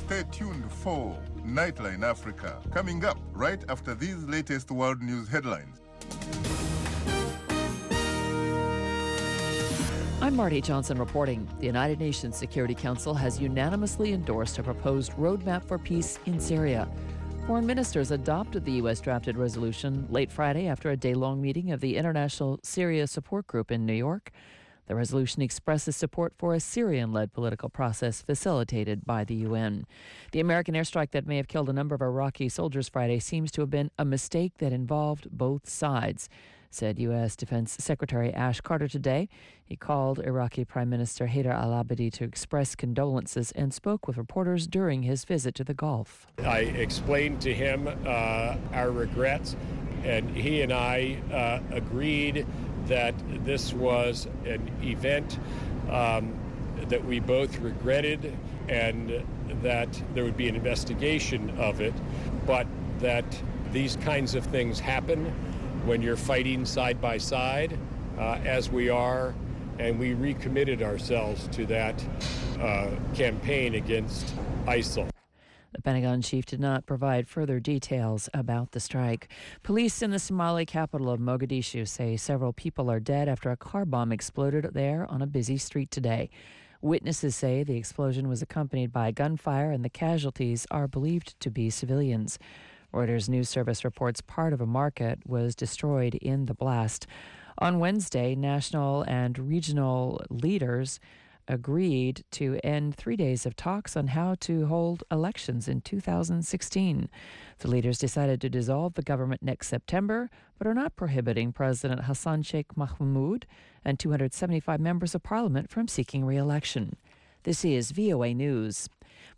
Stay tuned for Nightline Africa, coming up right after these latest world news headlines. I'm Marty Johnson reporting. The United Nations Security Council has unanimously endorsed a proposed roadmap for peace in Syria. Foreign ministers adopted the U.S. drafted resolution late Friday after a day-long meeting of the International Syria Support Group in New York. The resolution expresses support for a Syrian-led political process facilitated by the UN. The American airstrike that may have killed a number of Iraqi soldiers Friday seems to have been a mistake that involved both sides, said U.S. Defense Secretary Ash Carter today. He called Iraqi Prime Minister Haider al-Abadi to express condolences and spoke with reporters during his visit to the Gulf. I explained to him our regrets, and he and I agreed that this was an event that we both regretted and that there would be an investigation of it, but that these kinds of things happen when you're fighting side by side, as we are, and we recommitted ourselves to that campaign against ISIL. The Pentagon chief did not provide further details about the strike. Police in the Somali capital of Mogadishu say several people are dead after a car bomb exploded there on a busy street today. Witnesses say the explosion was accompanied by gunfire and the casualties are believed to be civilians. Reuters news service reports part of a market was destroyed in the blast. On Wednesday, national and regional leaders agreed to end 3 days of talks on how to hold elections in 2016. The leaders decided to dissolve the government next September, but are not prohibiting President Hassan Sheikh Mohamud and 275 members of parliament from seeking re-election. This is VOA News.